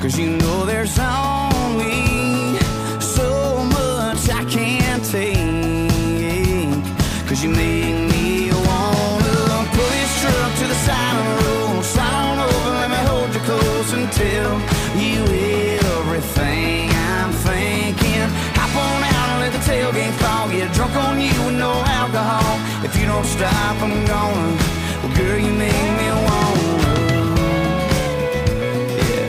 'cause you know there's only so much I can't take. 'Cause you make me wanna pull this truck to the side of the road, slide on over, let me hold you close and tell you everything I'm thinking. Hop on out and let the tailgate fall, get drunk on you with no alcohol. If you don't stop, I'm gonna. Well, girl, you make me wanna. Yeah.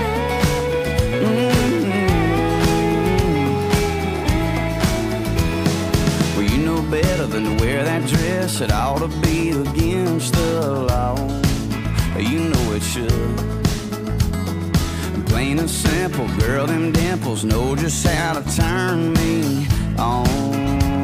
Well, you know better than to wear that dress. It ought to be against the law. You know it should. Plain and simple, girl, them dimples know just how to turn me on.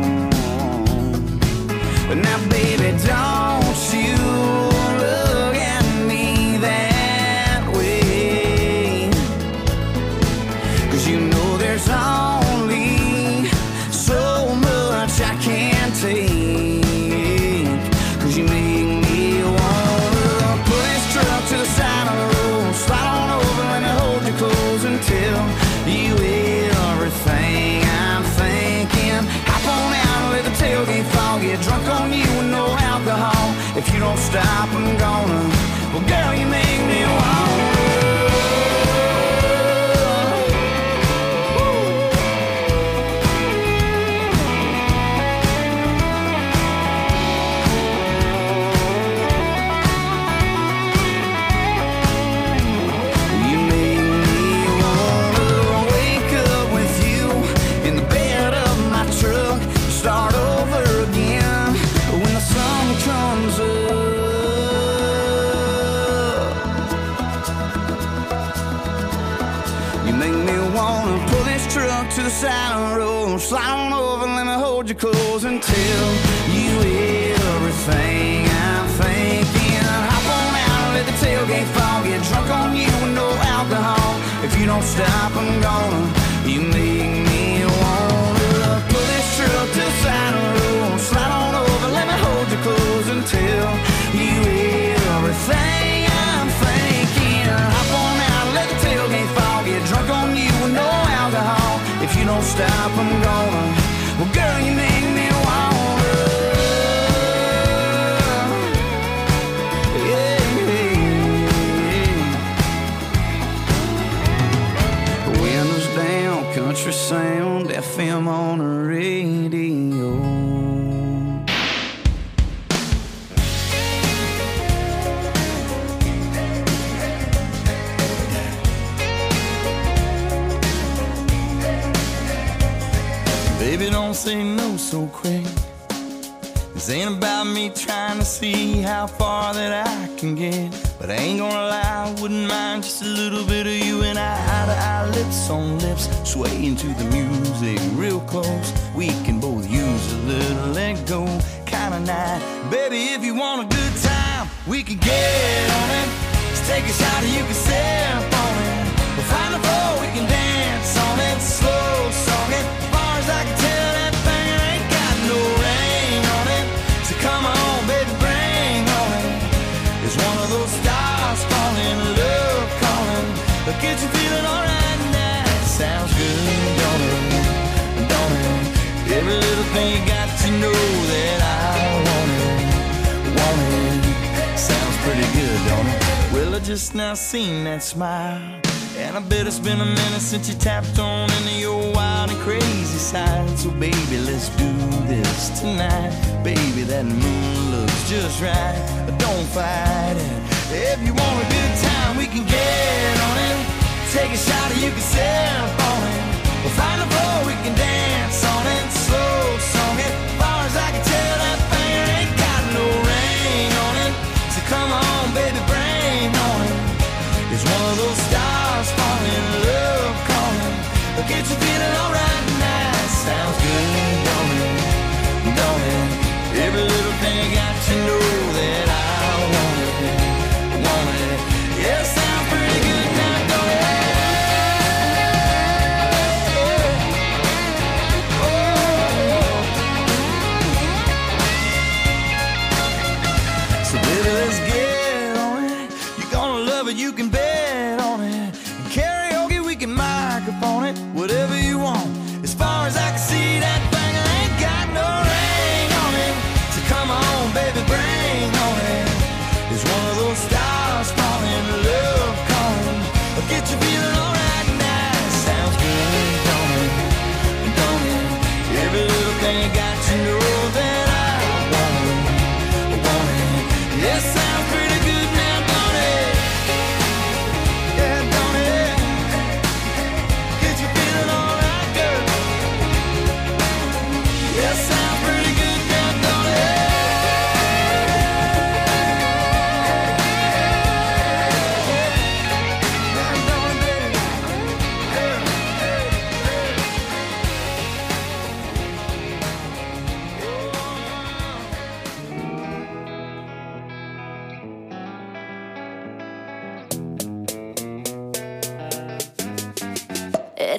But now, baby, don't you look at me that way, 'cause you know there's only so much I can't take. 'Cause you make me wanna pull this truck to the side of the road, slide on over, let me hold you close and tell you everything I'm thinking. Hop on out and let the tailgate fall, get drunk on you with no alcohol. If you don't stop, I'm gonna. Well, girl, you make me wanna. Start over again when the sun comes up. You make me wanna pull this truck to the side of the road, slide on over, let me hold you close and tell you everything I'm thinking. Hop on out and let the tailgate fall, get drunk on you with no alcohol. If you don't stop, I'm gonna. You make me wanna pull this truck to the side of the road, slide on over, let me hold you close and tell you everything I'm thinking. Hop on out, let the tailgate fall, get drunk on you with no alcohol. If you don't stop, I'm gonna. Well, girl, you make me wanna. Yeah, windows down, country sound, FM on the radio. Baby, don't say no so quick. This ain't about me trying to see how far that I can get. But I ain't gonna lie, I wouldn't mind just a little bit of you and I, eye to eye, lips on lips, swaying to the music real close. We can both use a little let go kind of night. Baby, if you want a good time, we can get on it. Just take a shot and you can sip on it. We'll find a floor, we can dance on it, slow song it. As far as I can tell, that thing ain't got no ring on it. So come on, baby, bring on it. It's one of those stars falling, love calling. But get you feeling alright now. Sounds good, don't it? Don't it? Every little thing you got to know that I want it. Want it. Sounds pretty good, don't it? Well, I just now seen that smile, and I bet it's been a minute since you tapped on into your wild and crazy side. So baby, let's do this tonight. Baby, that moon looks just right. Don't fight it. If you want a good time, we can get on it. Take a shot and you can sip on it. We'll find a floor, we can dance on it, slow song it. As far as I can tell, that thing ain't got no ring on it. So come on, baby, bring on it. It's one of those stars falling, love calling. But get you feeling alright now. Sounds good, don't it? Don't it? Every little thing I got to know that I want it. Want it. Yeah, sounds pretty good now, don't it? So baby, let's get on it. You're gonna love it, you can bet on it. And carry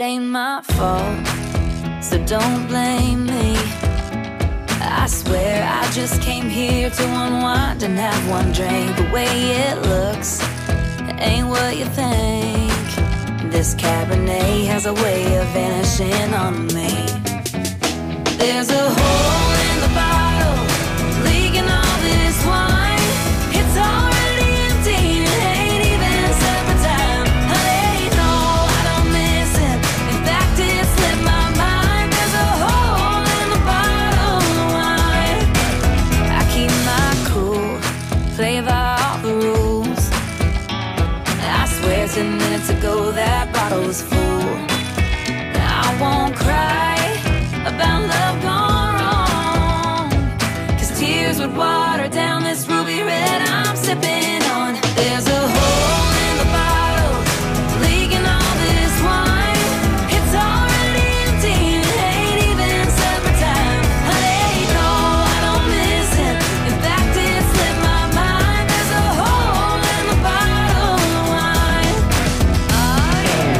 It ain't my fault, so don't blame me. I swear I just came here to unwind and have one drink. The way it looks, it ain't what you think. This Cabernet has a way of vanishing on me. There's a hole in the bottle, leaking all this wine. It's already empty, it ain't even supper time. Honey, no, I don't miss it. In fact, it slipped my mind. There's a hole in the bottle of wine. I keep my cool, play by all the rules. I swear 10 minutes ago that bottle was full. I won't cry about love gone wrong, 'cause tears would water down this ruby red I'm sipping on. There's a hole in the bottle, leaking all this wine. It's already empty, it ain't even supper time. Honey, no, I don't miss it. In fact, it slipped my mind. There's a hole in the bottle of wine. Oh, yeah.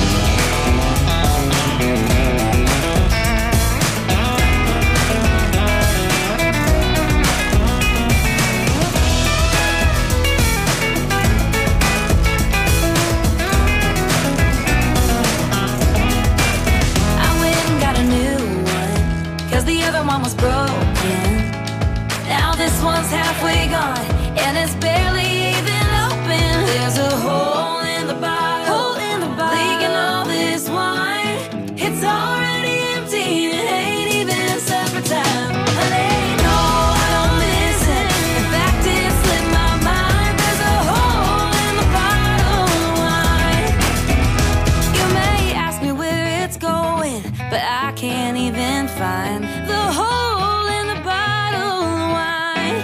I went and got a new one, 'cause the other one was broken. Now this one's halfway gone, and it's barely even open. There's a hole in the bottle, leaking all this wine. It's already empty, it ain't even supper time. Honey, no, I don't miss it. In fact, it slipped my mind. There's a hole in the bottle of wine. You may ask me where it's going, but I can't even find the hole in the bottle of wine.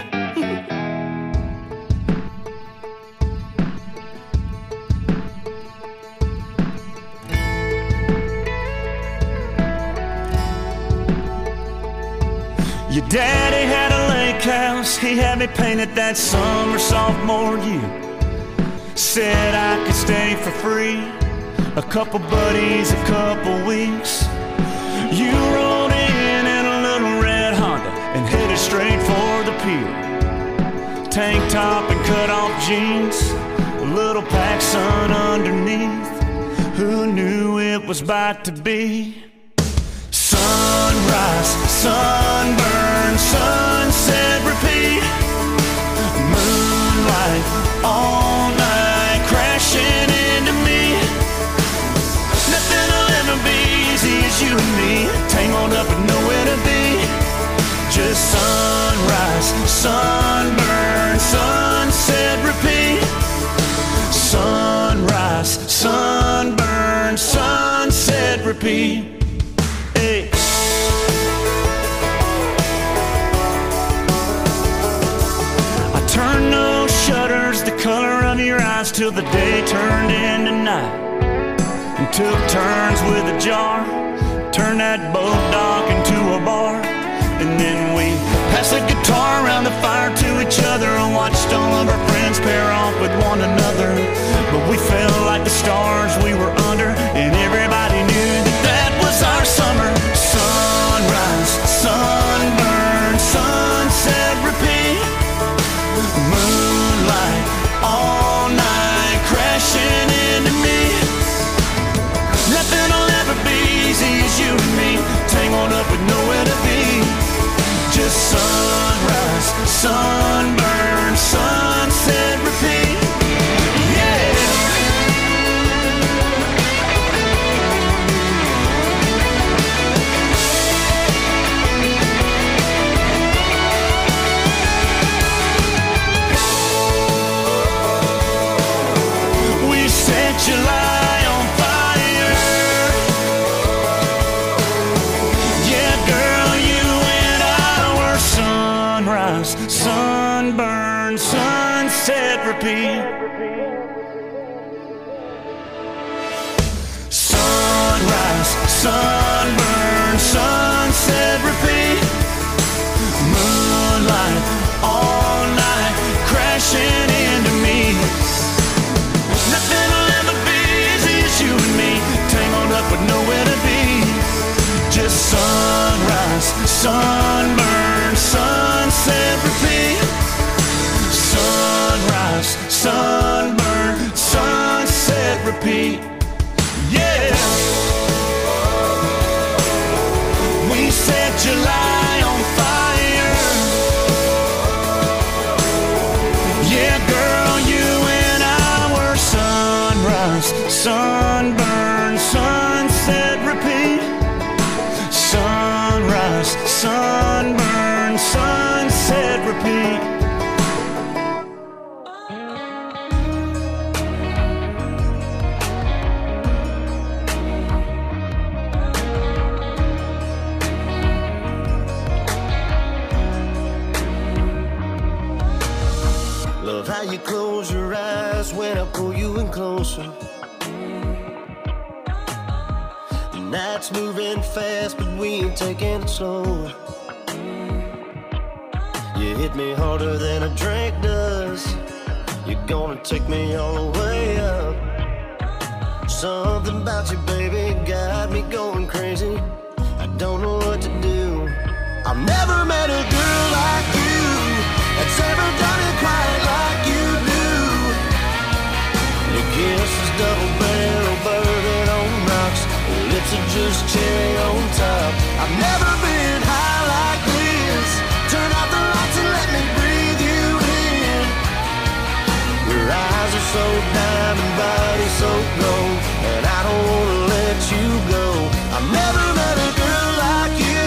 Your daddy had a lake house, he had me painted that summer sophomore year. Said I could stay for free, a couple buddies, a couple weeks. You rode in a little red Honda and headed straight for the pier. Tank top and cut off jeans, a little PacSun underneath. Who knew it was about to be? Sunrise, sunburn, sunset, repeat. Moonlight, all night, crashing into me. Nothing will ever be easy as you and me, tangled up with nowhere to be. Just sunrise, sunburn, sunset, repeat. Sunrise, sunburn, sunset, repeat. Hey. I turned those shutters the color of your eyes till the day turned into night, and took turns with a jar, turned that boat dock into a bar. And then we passed the guitar around the fire to each other and watched all of our friends pair off with one another. But we felt like the stars we were under, and everybody knew that that was our summer. Sunrise, sunburn, sunset, repeat. Moonlight, all night, crashing into me. Nothing will ever be easy as you and me, tangled up with nowhere to be. Just sunrise, sunburn, sunset, repeat. Yeah. We set July on fire. Yeah, girl, you and I were sunrise, sunburn, sunset, repeat. Sunrise, sunburn, sunset, repeat. Moonlight, all night, crashing into me. Nothing will ever be easy as you and me, tangled up with no Sunburn, sunset, repeat. Sunrise, sunburn, sunset, repeat. Yeah. We set July on fire. Yeah, girl, you and I were sunrise, sunburn, sunset, repeat. Sunrise, sunburn, sunset, repeat. Love how you close your eyes when I pull you in closer. The night's moving fast, but we ain't taking it slow. You hit me harder than a drink does. You're gonna take me all the way up. Something about you, baby, got me going crazy. I don't know what to do. I've never met a girl like you that's ever done it quite like you do. Your kiss is double barrel bourbon on rocks. Your lips are just cherry on top. I've never been high like this. Turn out the lights and let me breathe you in. Your eyes are so diamond, body so gold, and I don't wanna let you go. I've never met a girl like you.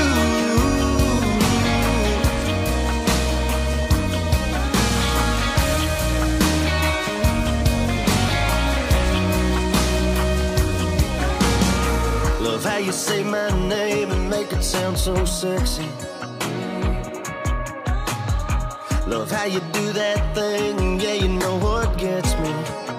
Love how you say my name and make it sound so sexy. Love how you do that thing, yeah, you know what gets me.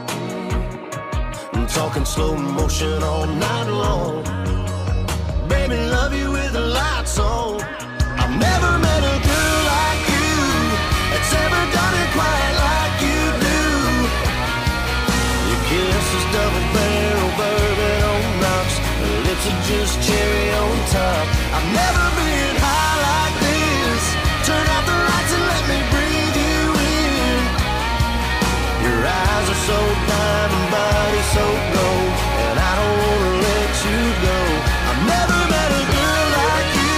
I'm talking slow motion all night long. Baby, love you with the lights on. I've never met a girl like you that's ever done it quite like you do. Your kiss is double barrel bourbon on rocks. Your lips are just cherry on top. I've never been high like this. Turn out the lights and let me breathe you in. Your eyes are so diamond, body so gold, and I don't wanna let you go. I've never met a girl like you.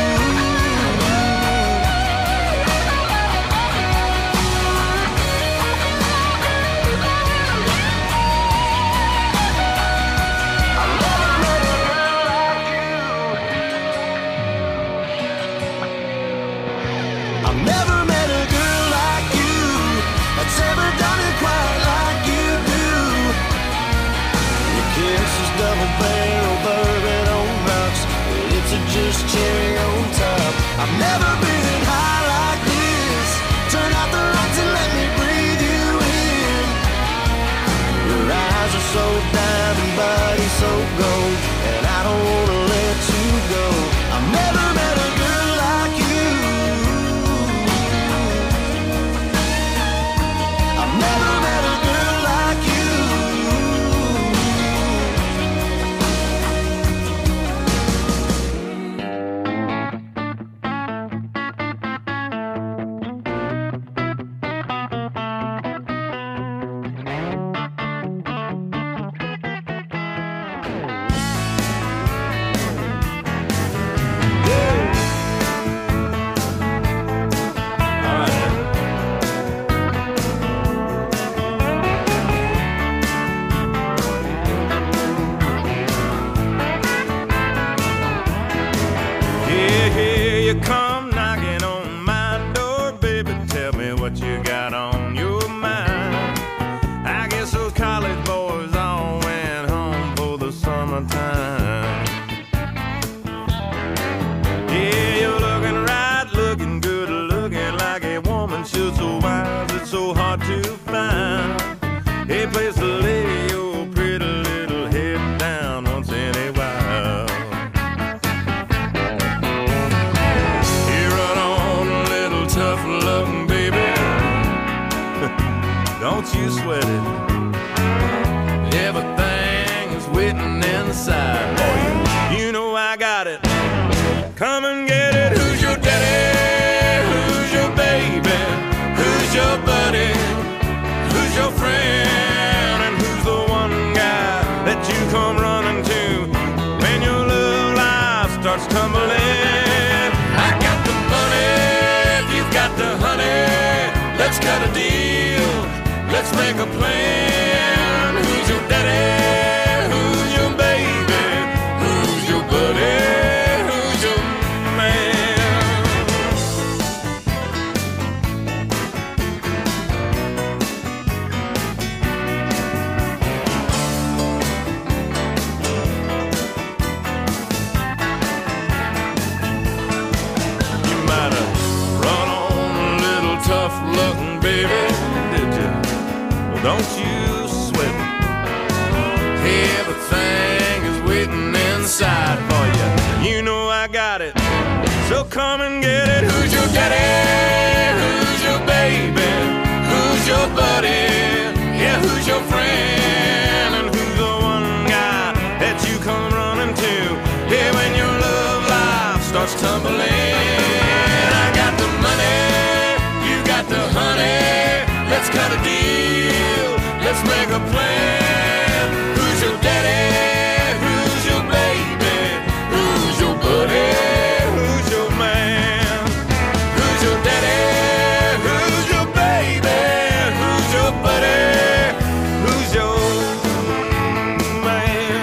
I've never met a girl like you. I've never met a girl like you that's ever done it quite like you do. Your kiss is double barrel bourbon on rocks. Your lips are just cherry on top. I've never been high like this. Turn out the lights and let me breathe you in. Your eyes are so diamond, body so gold, and I don't wanna let you go. I've never met a girl like you. I've never met a girl like you. Yeah, here you come knocking on my door, baby. Tell me what you got on your mind. I guess those college boys all went home for the summertime. Yeah, you're looking right, looking good, looking like a woman should. So wise, it's so hard to find a place to lay your pretty little head down once in a while. Tough loving, baby. Don't you sweat it. Everything is waiting inside. Oh, you know I got it. Come and get it. Who's that you come running to when your love life starts tumbling. I got the money, you've got the honey. Let's cut a deal, let's make a plan. Who's your daddy? Who's your baby? Who's your buddy? Don't you sweat it. Everything is waiting inside for you. You know I got it, so come and get it. Who's your daddy? Who's your baby? Who's your buddy? Yeah, who's your friend? And who's the one guy that you come running to? Yeah, when your love life starts tumbling. I got the money, you got the honey. Let's cut a deal, let's make a plan. Who's your daddy? Who's your baby? Who's your buddy? Who's your man? Who's your daddy? Who's your baby? Who's your buddy? Who's your man?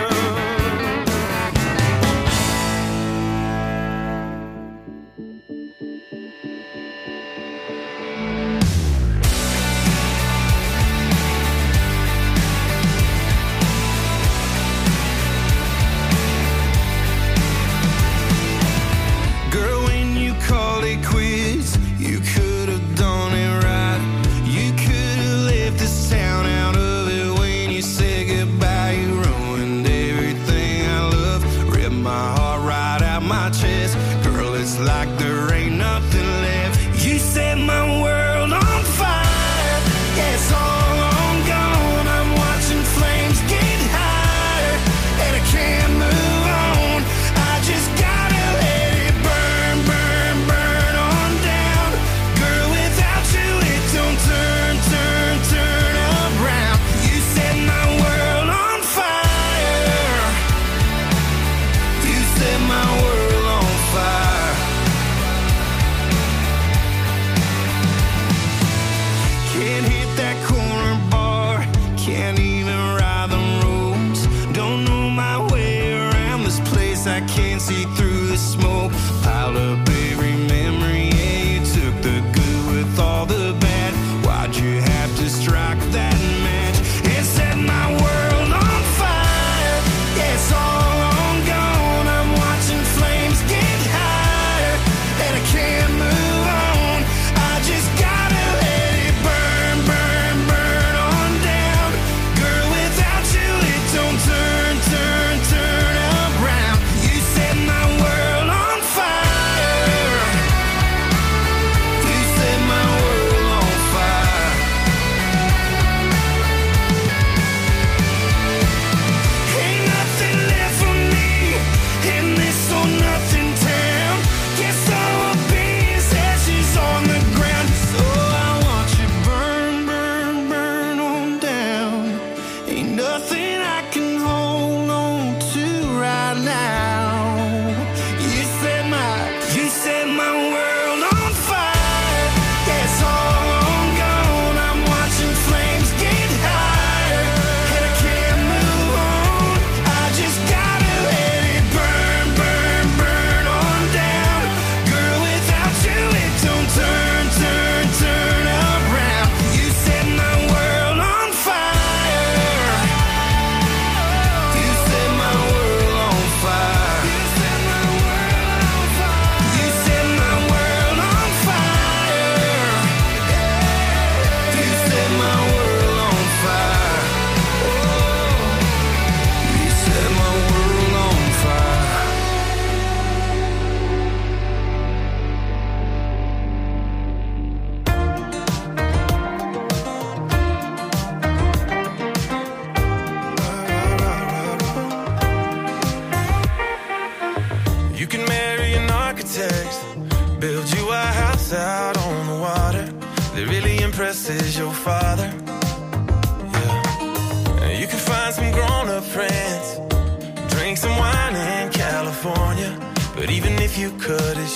impresses your father. Yeah. You can find some grown-up friends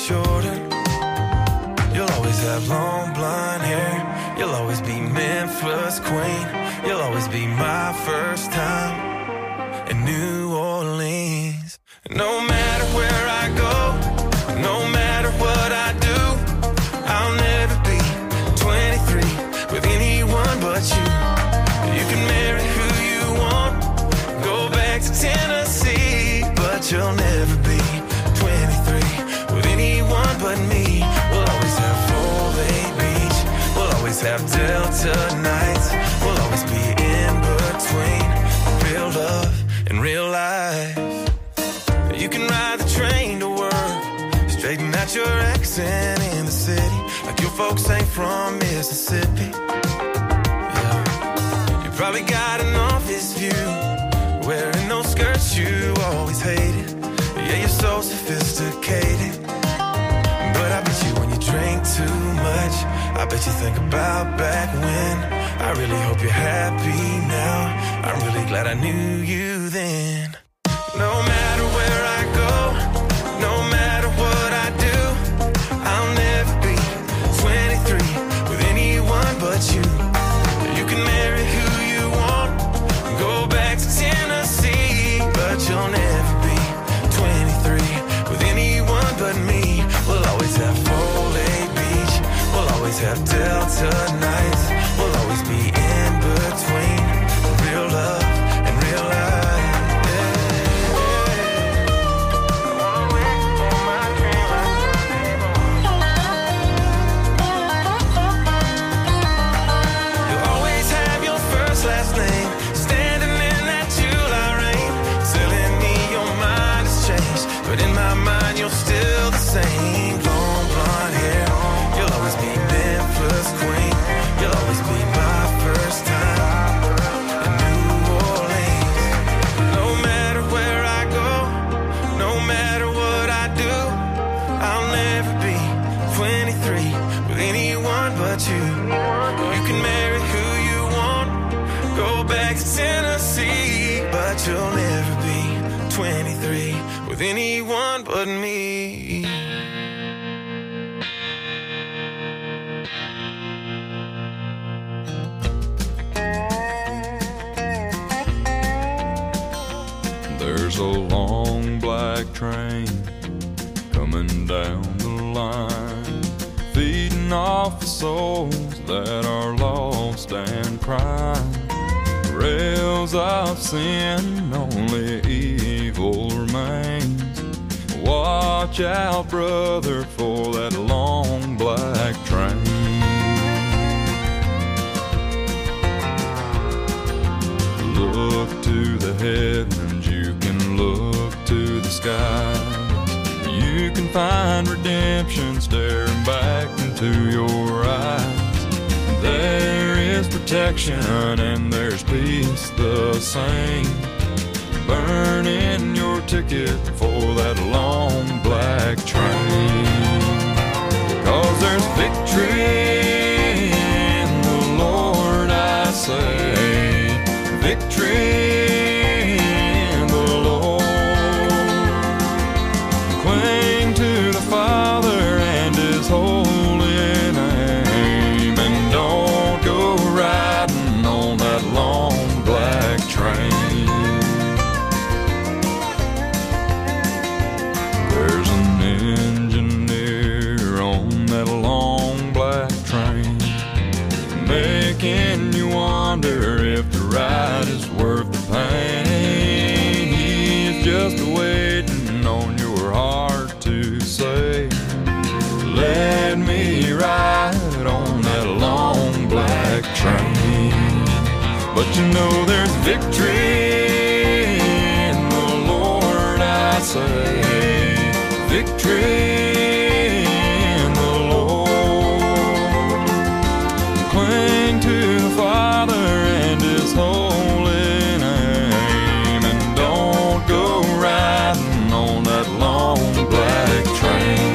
Jordan. You'll always have long blonde hair. You'll always be Memphis queen. You'll always be my first time in New Orleans. No matter where I go, no matter what I do, I'll never be 23 with anyone but you. You can marry who you want, go back to Tennessee, but you'll never be 23 with anyone but me. We'll always have Full Bay Beach, we'll always have Delta nights, we'll always be in between real love and real life. You can ride the train to work, straighten out your accent in the city, like your folks ain't from Mississippi. Yeah. You probably got an office view, wearing those skirts you always hated. Yeah, you're so sophisticated, but I bet you when you drink too much, I bet you think about back when. I really hope you're happy now, I'm really glad I knew you then. No matter where I go, no matter what I do, I'll never be 23 with anyone but you. You can marry who you want, go back to Tennessee, but you'll never be 23 with anyone but me. We'll always have Full Bay Beach, we'll always have Delta nights, we'll always be in between real love and real life. But in my mind, you're still the same. Long blonde hair, you'll always be Memphis queen. You'll always be my first time in New Orleans. No matter where I go, no matter what I do, I'll never be 23 with anyone but you. You can marry who you want, go back to Tennessee, but you'll never be 23 with anyone but me. There's a long black train coming down the line, feeding off the souls that are lost and crying. Rails of sin, only evil remains. Watch out, brother, for that long black train. Look to the heavens, you can look to the skies. You can find redemption staring back into your eyes. There is protection and there's peace the same. Burn in your ticket for that long black train. 'Cause there's victory in the Lord, I say. Victory in the Lord. Cling to the Father and His holy name, and don't go riding on that long black train. There's an engineer on that long black train, making you wonder if the ride is worth the pain. He's just waiting on your heart to say, let me ride on that long black train. But you know there's victory in the Lord, I say. Victory in the Lord. Cling to the Father and His holy name, and don't go riding on that long black train.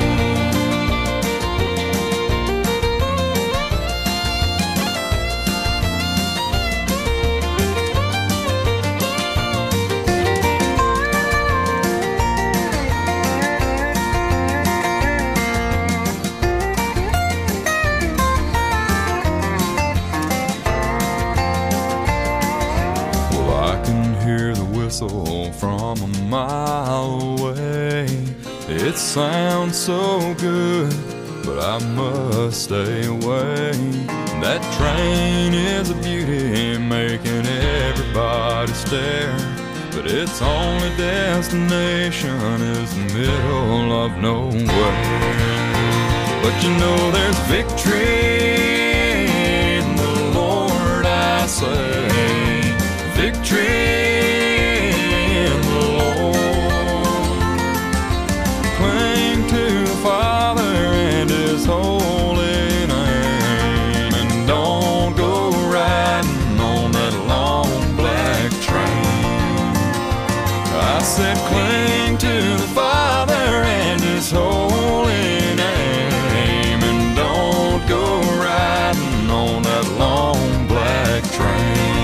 whistle from a mile away. It sounds so good, but I must stay away. That train is a beauty, making everybody stare, but its only destination is the middle of nowhere. But you know there's victory in the Lord, I say. Victory in the Lord. Cling to the Father and His holy name, and don't go riding on that long black train. I said cling to the Father and His holy name, and don't go riding on that long black train.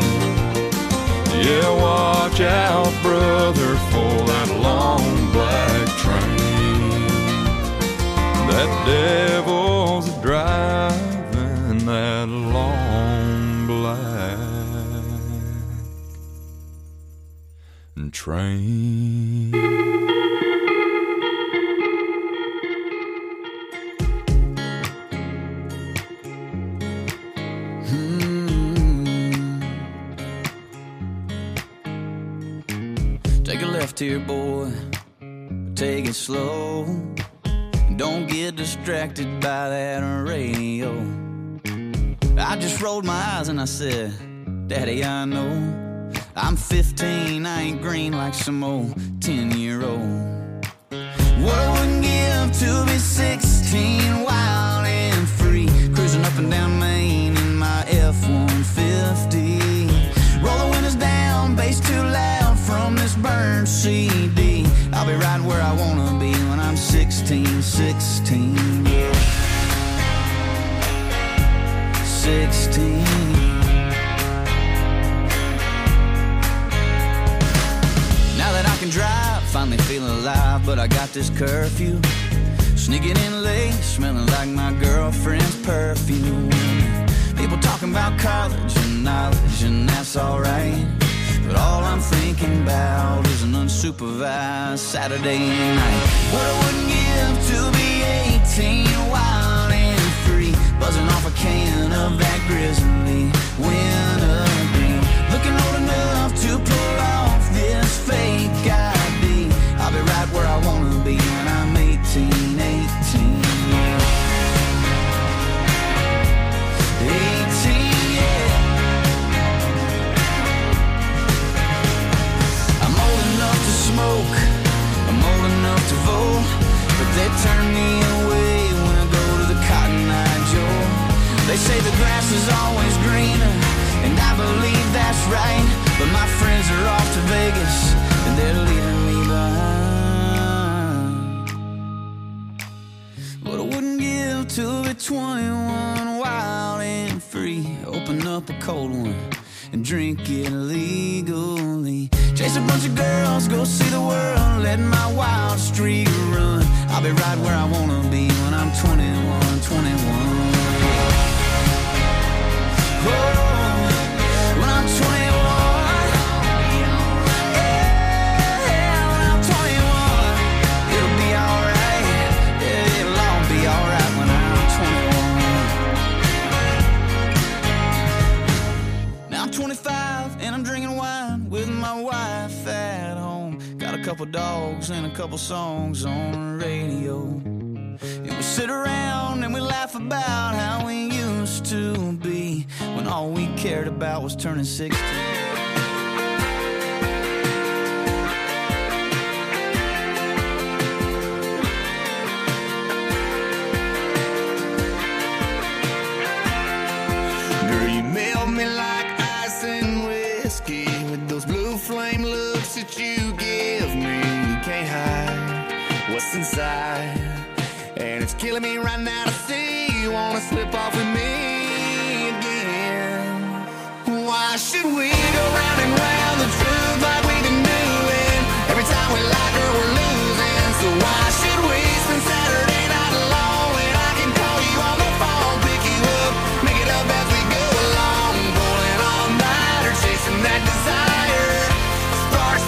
Yeah, watch out, brother, for that long black train. That devil's driving that long black train. Take a left here, boy, take it slow. Don't get distracted by that radio. I just rolled my eyes and I said, Daddy, I know I'm 15, I ain't green like some old 10-year-old. What I wouldn't give to be 16, wild and free, cruising up and down Main in my F-150. Roll the windows down, bass too loud from this burned CD. I'll be right where I wanna be when I'm 16, 16, yeah. 16. Now that I can drive, finally feeling alive, but I got this curfew. Sneaking in late, smelling like my girlfriend's perfume. People talking about college and knowledge, and that's alright, but all I'm thinking about is an unsupervised Saturday night. What I wouldn't give to be 18, wild and free, buzzing off a can of that Grizzly wintergreen. Looking old enough to pull off this fake ID. I'll be right where I wanna be when I'm 18, 18, yeah. 18, yeah. I'm old enough to smoke, I'm old enough to vote, but they turn me away when I go to the Cotton Eye Joe. They say the grass is always greener, and I believe that's right, but my friends are off to Vegas, and they're leaving me behind. But I wouldn't give to be 21, wild and free, open up a cold one and drink it legally. Chase a bunch of girls, go see the world, let my wild streak run. I'll be right where I wanna be when I'm 21, 21. Oh, when I'm 21, yeah, when I'm 21, it'll be alright, yeah, it'll all be alright when I'm 21. Now I'm 25 and I'm drinking wine with my wife at home. Got a couple dogs and a couple songs on the radio. And we sit around and we laugh about how we used to be, when all we cared about was turning 16. Girl, you melt me like ice and whiskey with those blue flame looks that you give me. You can't hide what's inside, and it's killing me right now to see you wanna slip off with me again. Why should we go round and round the truth like we've been doing? Every time we like her, we're losing. So why should we spend Saturday night alone when I can call you on the phone, pick you up, make it up as we go along, pulling all night or chasing that desire, spark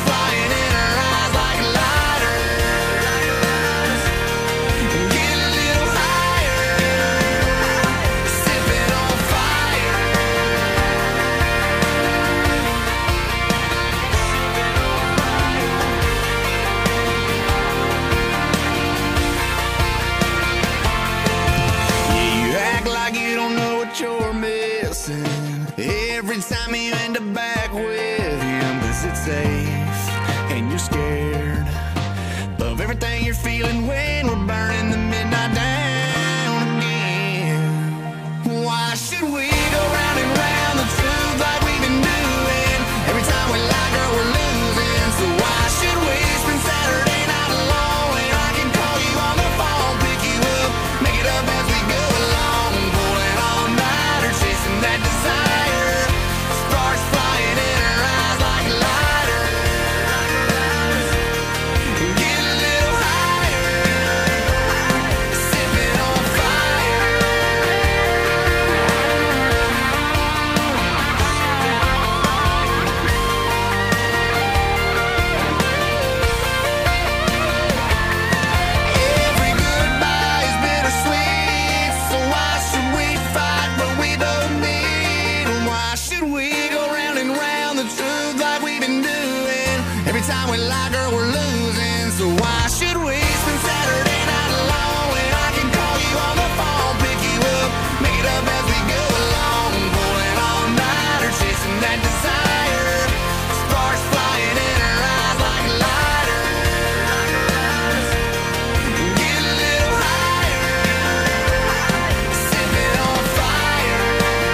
and you're scared of everything you're feeling when we're burning the midnight down again. Why should we go round and round the truth like we've been doing? Every time we lie, girl, we're losing. So why should we spend Saturday night alone when I can call you on the phone, pick you up, make it up as we go along, pulling all nighter, chasing that desire, sparks flying in our eyes like lighters. Get a little higher, sipping on fire. Every goodbye is bittersweet, so why should we fight what we both need? And why should we go round and round the truth like we've been doing? Every time we lie, girl, we're losing. So why should we spend Saturday night alone when I can call you on the phone, pick you up, make it up as we go along, pulling all nighter, chasing that desire, sparks flying in our eyes like lighters. Get a little higher, sipping on fire.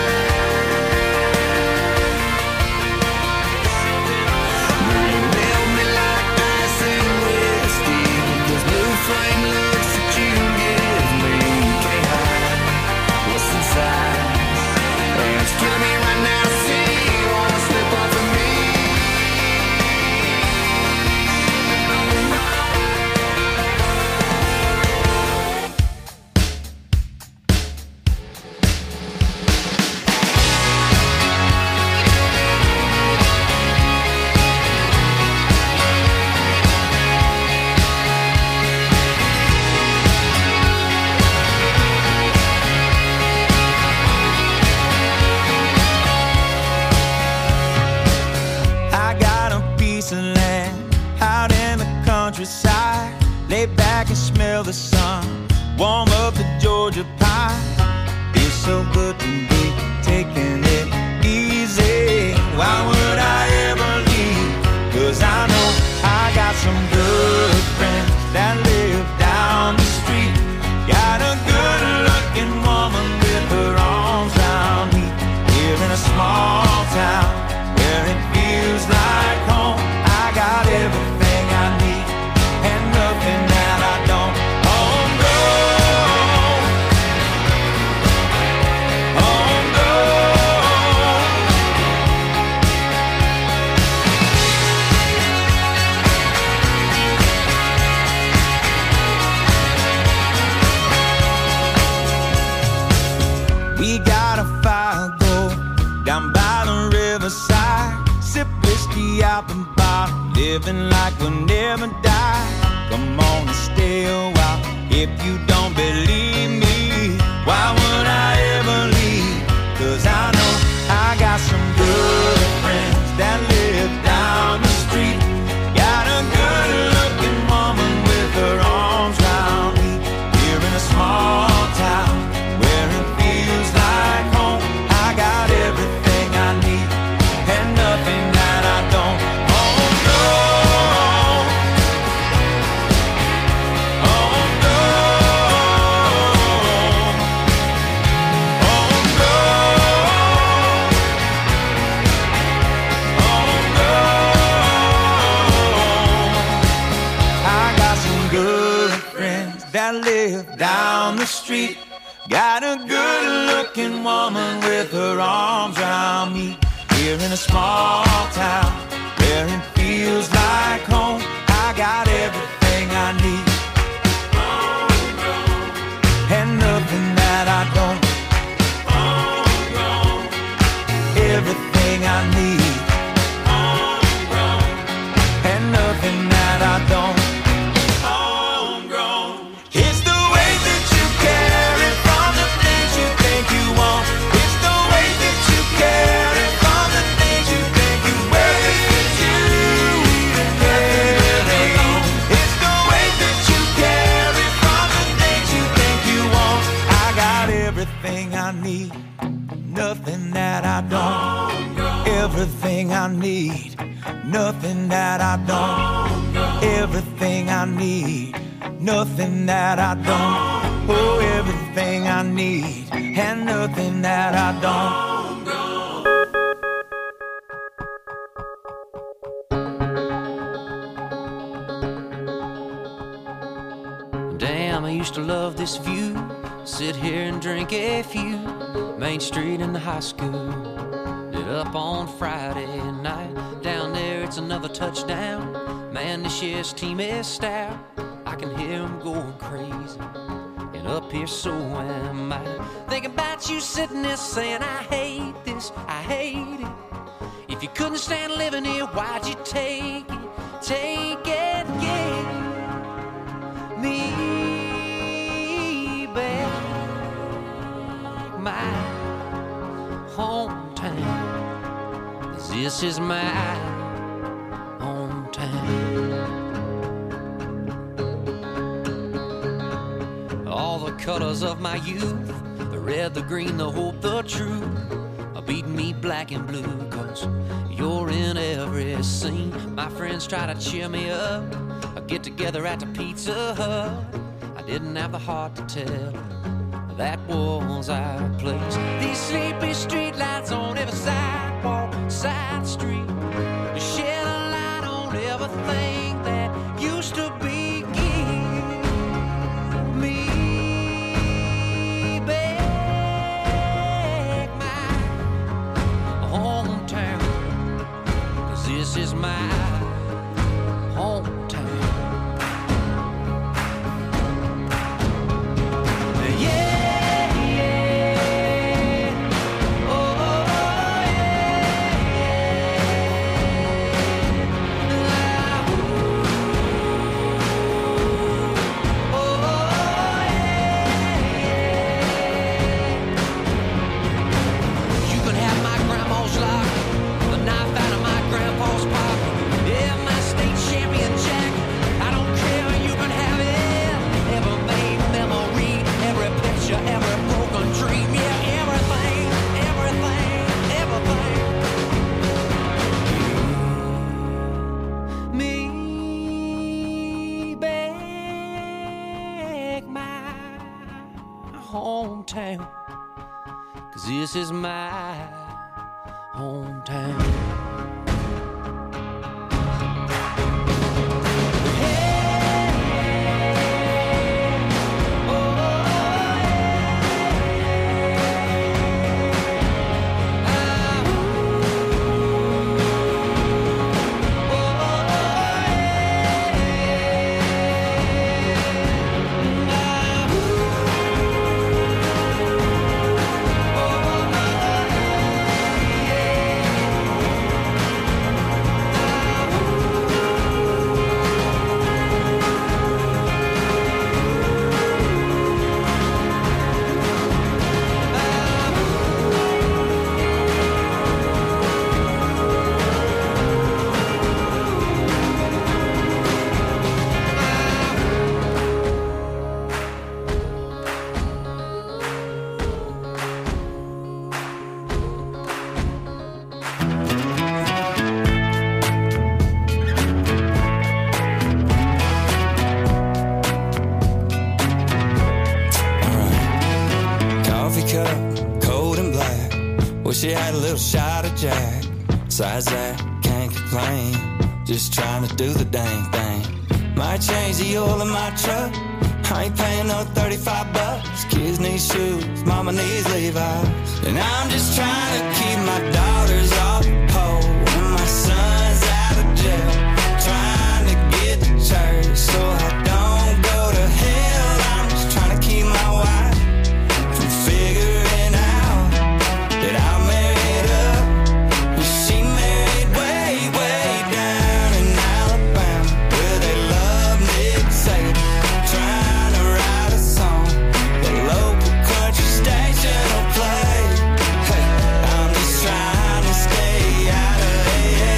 Girl, you melt me like ice and whiskey. Those blue flame looks that you give me, can't hide what's inside. And it's killing me right now to see you wanna slip off of me. I got a piece of land out in the countryside. Lay back and smell the sun, warm up the Georgia pie. Feels so good to be taking it easy. Why would I ever leave? 'Cause I know I got some good friends that live down the street. Got a good looking woman with her arms round me. Here in a small town where it feels like home. I got everything I need and nothing that I don't. Oh no, oh no. We got a fire go down by the riverside. Sip whiskey out the bottle, living like we'll never die. Come on and stay a while if you don't believe me. Why would I ever leave? 'Cause I know I got some good friends that live down the street. Got a good looking woman with her arms round me. Here in a small town where it feels like home. I got everything I need and nothing that I don't. Oh no, oh no, oh no, oh no. I got some good friends that live down the street. Got a good looking woman with her arms round me. Here in a small town where it feels like home. I got everything I need and nothing that I don't. Everything I need and nothing that I don't. It's the way that you carry from the things you think you want. It's the way that you carry from the things you think you wear. It's you and everything. It's the way that you carry from the things you think you want. I got everything I need, nothing that I don't. Everything I need, nothing that I don't. need, nothing that I don't. Oh, everything I need, and nothing that I don't. Damn, I used to love this view. Sit here and drink a few. Main Street in the high school. Lit up on Friday night. Down there it's another touchdown. Man, this year's team is stout. I can hear them going crazy. And up here so am I. Thinking about you sitting there saying, I hate this, I hate it. If you couldn't stand living here, why'd you take it? Take it, yeah. Me back, my hometown, 'cause this is my hometown. All the colors of my youth, the red, the green, the hope, the truth, are beating me black and blue, 'cause you're in every scene. My friends try to cheer me up, I get together at the Pizza Hut. I didn't have the heart to tell that was our place. These sleepy streetlights on every sidewalk, side street, to shed a light on everything that used to be. Give me back my hometown, 'cause this is my hometown. Hometown, 'cause this is my hometown. She had a little shot of Jack. Besides that, can't complain. Just trying to do the dang thing. Might change the oil in my truck. I ain't paying no $35. Kids need shoes, mama needs Levi's. And I'm just trying to keep my daughters off the pole and my son's out of jail. Trying to get to church so I don't go to hell. I'm just trying to keep my wife from figuring out that I'm married up and she married way, way down in Alabama, where they love Nick Saban. Trying to write a song the local country station will play. Hey, I'm just trying to stay out of AA.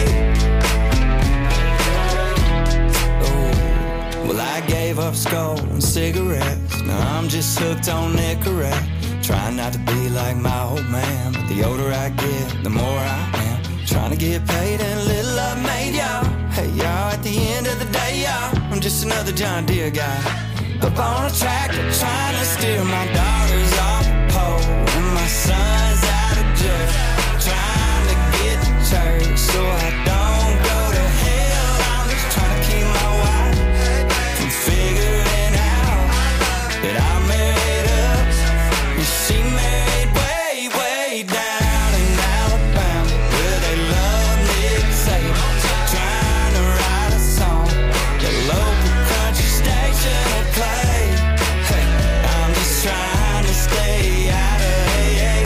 Oh, well, I gave up skull and cigarettes. Now I'm just hooked on Nicorette. Trying not to be like my old man, but the older I get, the more I am. Trying to get paid and little I've made, y'all. Hey, y'all, at the end of the day, y'all, I'm just another John Deere guy up on a tractor trying to steer my daughters off the pole and my son's out of jail, trying to get to church so I don't go to hell. I'm just trying to keep my wife from figuring out that I married up and she married way, way down in Alabama where they love Nick Saban, trying to write a song that local country station will play. Hey, I'm just trying to stay out of AA.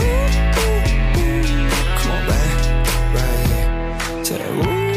Come on back, right here to that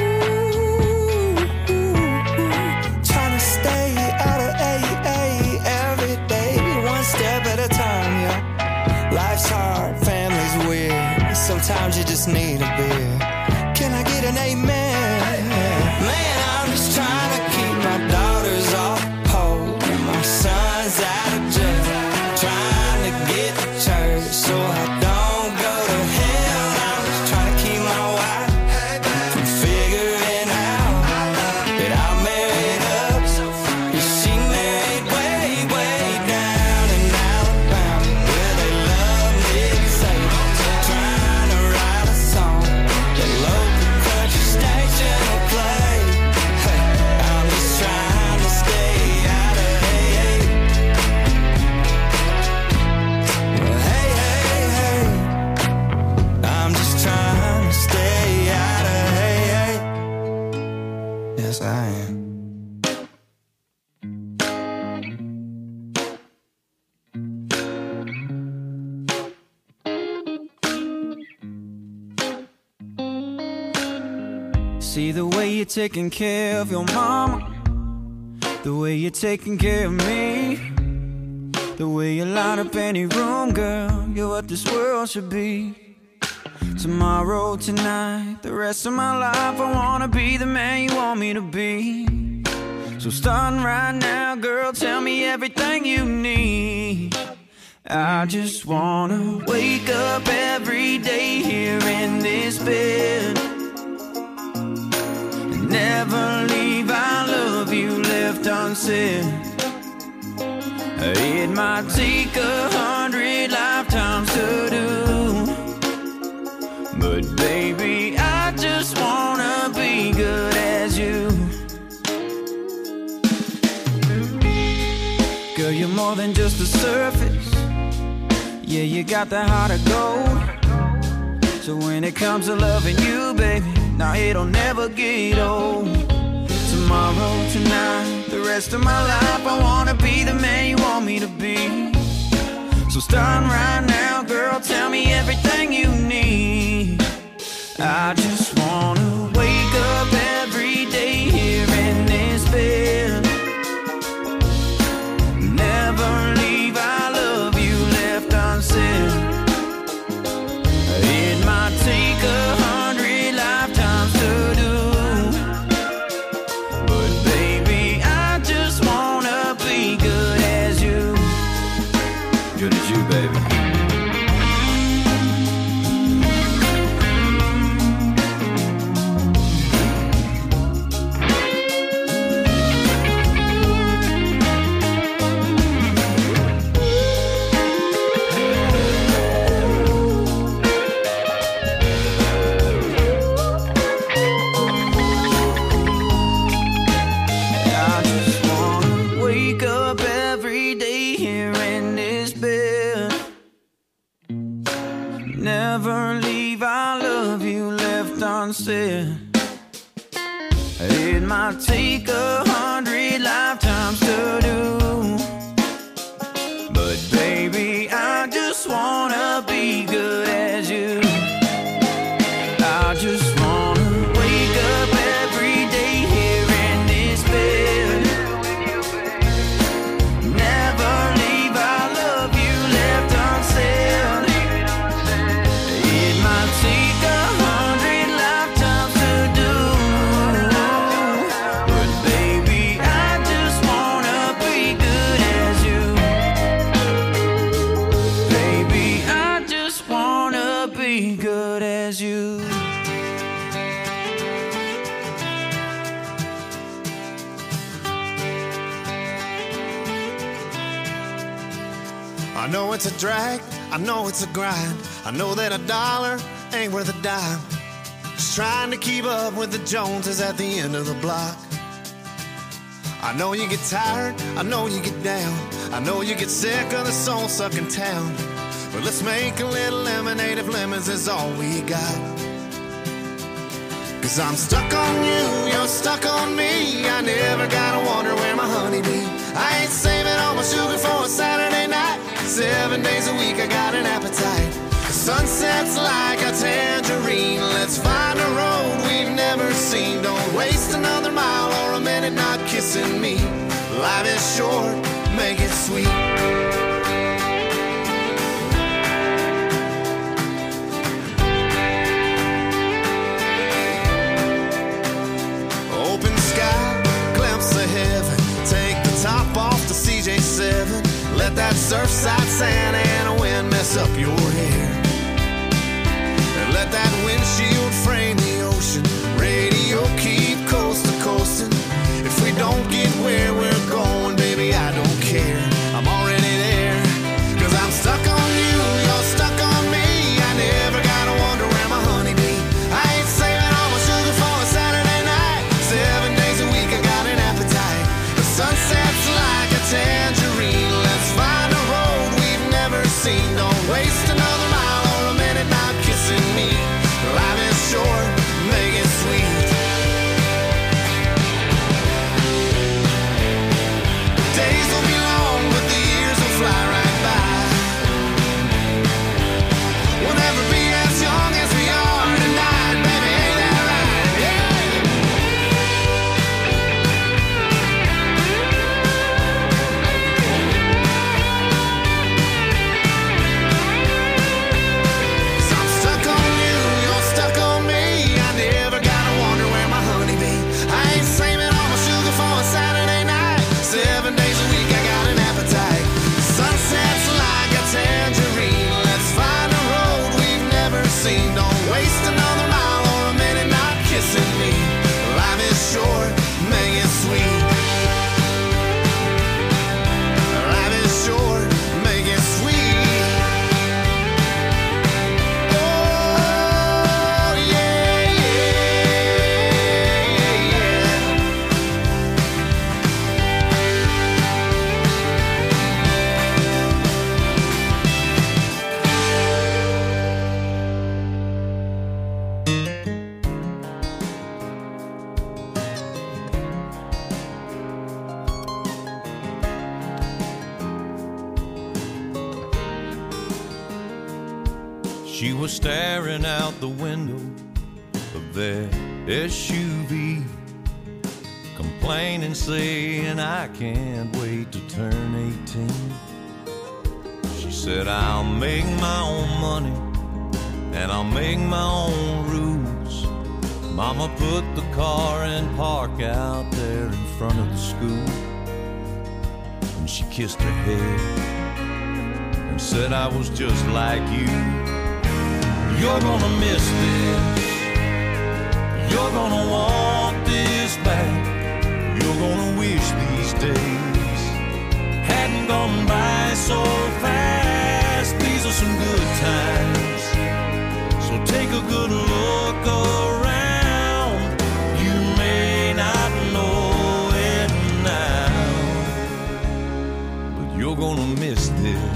trying to stay out of AA every day, one step at a time, yeah. Life's hard, family's weird, sometimes you just need a beer. Can I get an amen? Man, I'm just trying to keep my daughters off the pole and my son's out of jail, trying to get to church so I don't go to hell. I'm just trying to keep my wife from figuring out that I married up and she married way, way down in Alabama where they love Nick Saban, trying to write a song that local country station will play. Hey, I'm just trying to stay out of AA. Well, hey, hey, hey, I'm just trying to stay out of AA. Yes, I am. See the way you're taking care of your mama, the way you're taking care of me, the way you light up any room, girl, you're what this world should be. Tomorrow, tonight, the rest of my life, I wanna be the man you want me to be. So starting right now, girl, tell me everything you need. I just wanna wake up every day here in this bed, never leave I love you left unsaid. It might take 100 lifetimes to do, but baby, I just wanna be good as you. Girl, you're more than just the surface. Yeah, you got the heart of gold. So when it comes to loving you, baby, now it'll never get old. Tomorrow, tonight, the rest of my life, I wanna be the man you want me to be. So starting right now, girl, tell me everything you need. I just wanna wake up every day here in this bed, never leave I love you left unsaid. It might take 100 lifetimes to do, but baby, I just wanna be good as you. Good as you, baby. Never leave I love you left unsaid. It might take 100 lifetimes to do, but baby, I just wanna be good as you. I just wanna wake up every day here in this bed, never leave I love you left unsaid. It might take 100 lifetimes to do, but baby, I just wanna I know it's a drag, I know it's a grind. I know that a dollar ain't worth a dime. Just trying to keep up with the Joneses at the end of the block. I know you get tired, I know you get down. I know you get sick of the soul-sucking town. But let's make a little lemonade if lemons is all we got. Cause I'm stuck on you, you're stuck on me. I never gotta wonder where my honey be. I ain't saving all my sugar for a Saturday night. 7 days a week I got an appetite. The sunset's like a tangerine. Let's find a road we've never seen. Don't waste another mile or a minute not kissing me. Life is short, make it sweet. Open sky, glimpse of heaven. Take the top off the CJ7. Let that surfside sand and a wind mess up your hair. And let that windshield frame the ocean. Radio keep coast to coasting. If we don't get where we're going, baby, I don't care. I'm already there. Cause I'm stuck on you, you're stuck on me. I never gotta wonder where my honey be. I ain't saving all my sugar for a Saturday night. 7 days a week I got an appetite. The sunset's like a tangerine. Let's find a road we've never seen. Don't waste another mile or a minute not kissing me. Life is short, make it sweet. Days will be long, but the years will fly right by. We'll never be as young as we are tonight, baby, ain't that right? Yeah. So I'm stuck on you, you're stuck on me. I never gotta wonder where my honey be. I ain't saving all my sugar for a Saturday night. 7 days a week I got an appetite. Sunset's like a tangerine. Let's find a road we've never seen. Don't waste another mile or a minute not kissing me. Life is short, make it sweet. Life is short, make it sweet. Oh yeah, yeah, yeah. She was staring out the window of their SUV, complaining, saying, I can't wait to turn 18. She said, I'll make my own money and I'll make my own rules. Mama put the car in park out there in front of the school, and she kissed her head and said, I was just like you. You're gonna miss this. You're gonna want this back. You're gonna wish these days hadn't gone by so fast. These are some good times, so take a good look around. You may not know it now, but you're gonna miss this.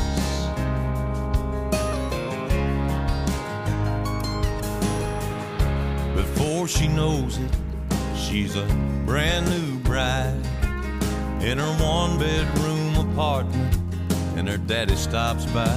Before she knows it, she's a brand new bride in her one-bedroom apartment, and her daddy stops by.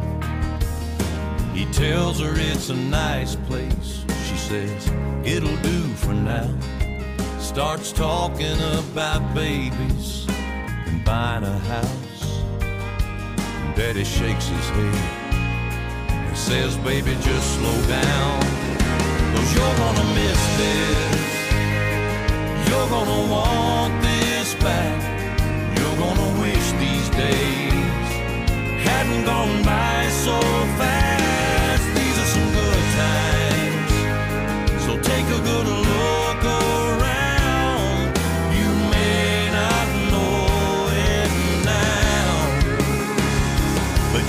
He tells her it's a nice place. She says, it'll do for now. Starts talking about babies and buying a house. And Daddy shakes his head and says, baby, just slow down. 'Cause you're gonna miss this. You're gonna want this back. You're gonna wish these days hadn't gone by so fast. These are some good times, so take a good look around. You may not know it now, but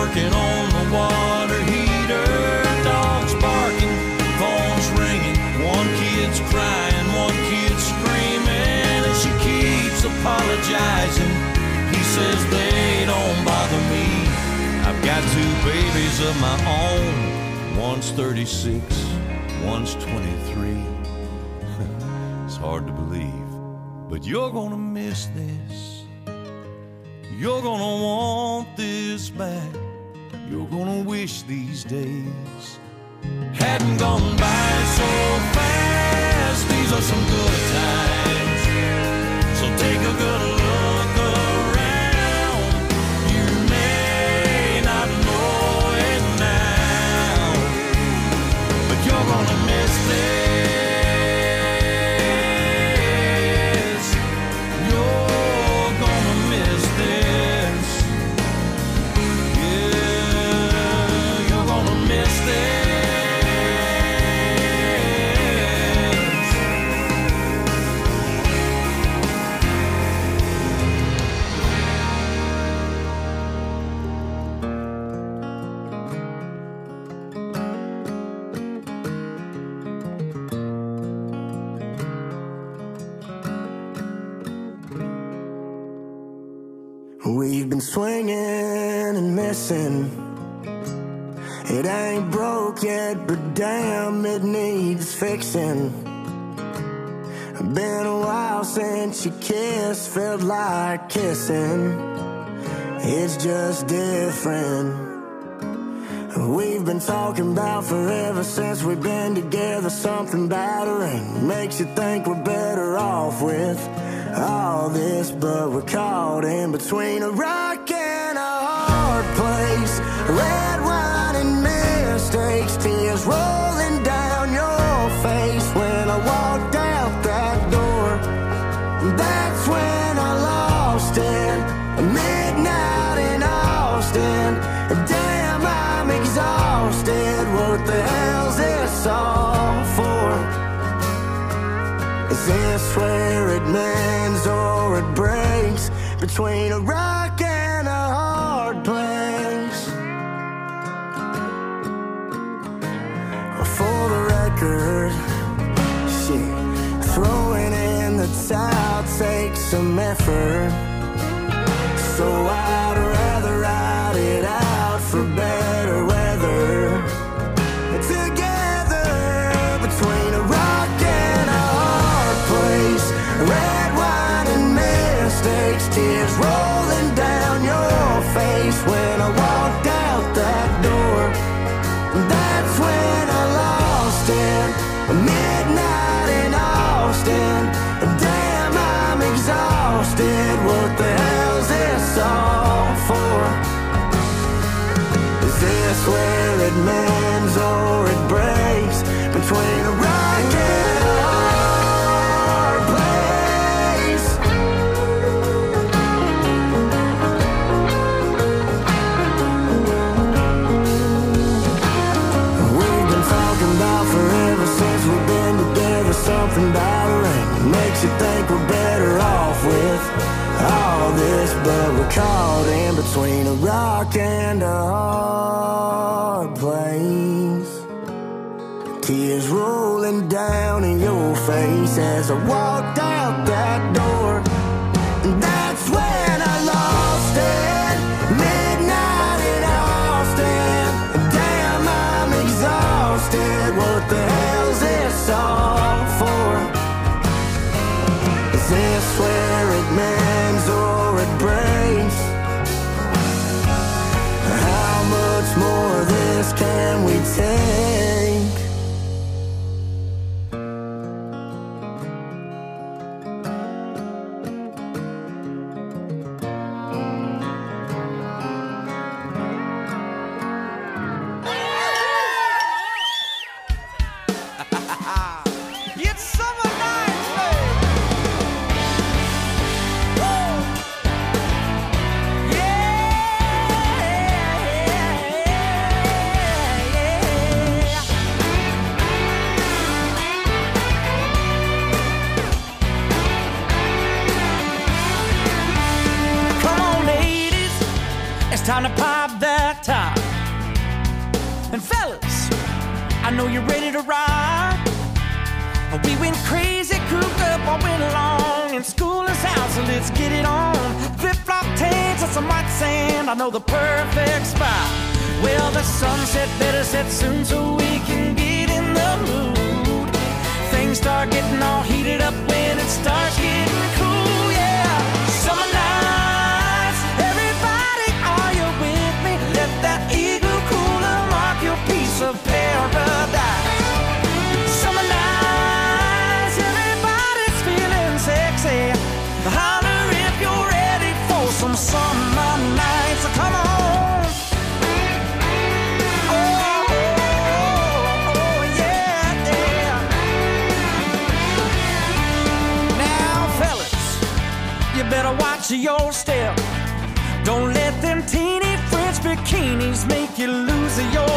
working on the water heater. Dogs barking, phones ringing. One kid's crying, one kid's screaming. And she keeps apologizing. He says they don't bother me. I've got 2 babies of my own. One's 36, one's 23. It's hard to believe, but you're gonna miss this. You're gonna want this back. You're gonna wish these days hadn't gone by so fast. These are some good times, so take a good look around. You may not know it now, but you're gonna miss this. You're gonna miss this. Yeah, you're gonna miss this. We've been swinging and missing. It ain't broke yet, but damn, it needs fixing. Been a while since you kissed, felt like kissing. It's just different. We've been talking about forever since we've been together. Something battering makes you think we're better off with all this, but we're caught in between a rock and a hard place. Red wine and mistakes, tears rolling down your face. When I walked out that door, that's when I lost it. Midnight in Austin, damn, I'm exhausted. What the hell's this all for? Is this where it mends or it breaks? Between a rock and a hard place. For the record, shit, throwing in the towel takes some effort. So I'd rather ride it out for better weather. Together between a rock and a hard place. Red wine and mistakes, tears rolling down your face. When I walked out that door, that's when I lost it. Midnight in Austin, damn, I'm exhausted. What the hell's this all for? Is this where it mends or it breaks? Between a rock and a hard place. We've been talking about forever since we've been together. Something battering makes you think we're better off with all this, but we're caught in between a rock and a hard place. Tears rolling down in your face as I walked out that door. That's when I lost it. Midnight in Austin, damn, I'm exhausted. What the hell's this all for? Is this where it mends or it breaks? How much more of this can we take? It's summer night, babe. Woo! Yeah. drive that top. And fellas, I know you're ready to ride. We went crazy, cooped up all winter long, and school is out, so let's get it on. Flip-flop tanks and some white sand, I know the perfect spot. Well, the sunset better set soon so we can get in the mood. Things start getting all heated up when it starts getting cool, yeah. Summer nights, everybody, are you with me? Let that eagle cooler mark your piece of paradise. Summer nights, everybody's feeling sexy. Holler if you're ready for some summer nights. So come on. Better watch your step. Don't let them teeny French bikinis make you lose your